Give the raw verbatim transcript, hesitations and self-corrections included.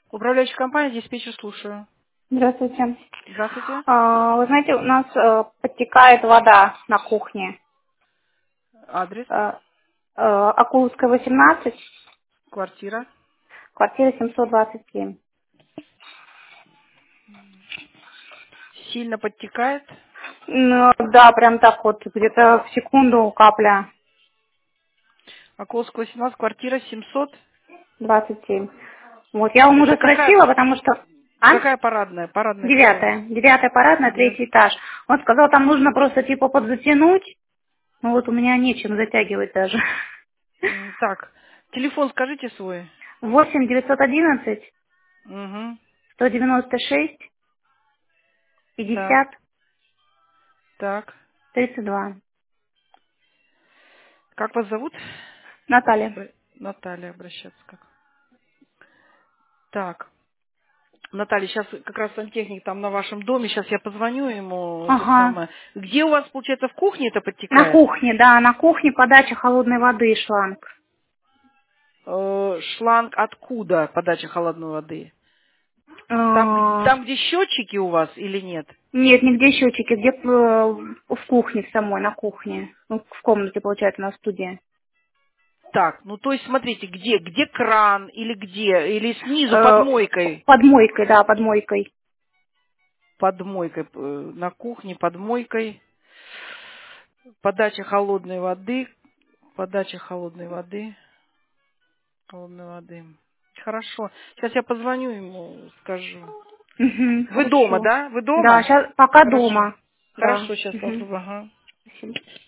Управляющая компания, диспетчер, слушаю. Здравствуйте. Здравствуйте. А, Вы знаете, у нас э, подтекает вода на кухне. Адрес, Э, э, Акуловская, восемнадцать, квартира. квартира семьсот двадцать семь. Сильно подтекает. Ну, да, прям так вот, где-то в секунду капля Околского восемнадцать, квартира семьсот. двадцать семь. Вот, я вам Это уже какая, спросила, потому что... А? какая парадная? Парадная какая? Девятая. Девятая парадная, Девят- третий этаж. Он сказал, там нужно просто типа подзатянуть. Ну вот у меня нечем затягивать даже. М, Так, телефон скажите свой. Восемь девятьсот одиннадцать Угу. сто девяносто шесть Так, пятьдесят так. тридцать два. Как вас зовут? Наталья. Спро- Наталья, обращаться как. Так, Наталья, сейчас как раз сантехник там на вашем доме, сейчас я позвоню ему, это Ага. самое. Где у вас, получается, в кухне это На подтекает? кухне, да, на кухне подача холодной воды и шланг. Э, шланг откуда подача холодной воды? Там, г- Э, там, где счетчики у вас или нет? Нет, нигде счетчики, где э, в кухне самой, на кухне. Ну, в комнате, получается, на студии. Так, ну то есть смотрите, где? Где кран или где? Или снизу под Э, мойкой? Под мойкой, да, под мойкой. Под мойкой, э, на кухне под мойкой. Подача холодной воды. Подача холодной воды. Холодной воды. Хорошо. Сейчас я позвоню ему, скажу. Угу, Вы дома, хорошо. да? Вы Да, дома? сейчас пока Хорошо. дома. Да. Хорошо, сейчас Угу. попробую. Ага. Спасибо.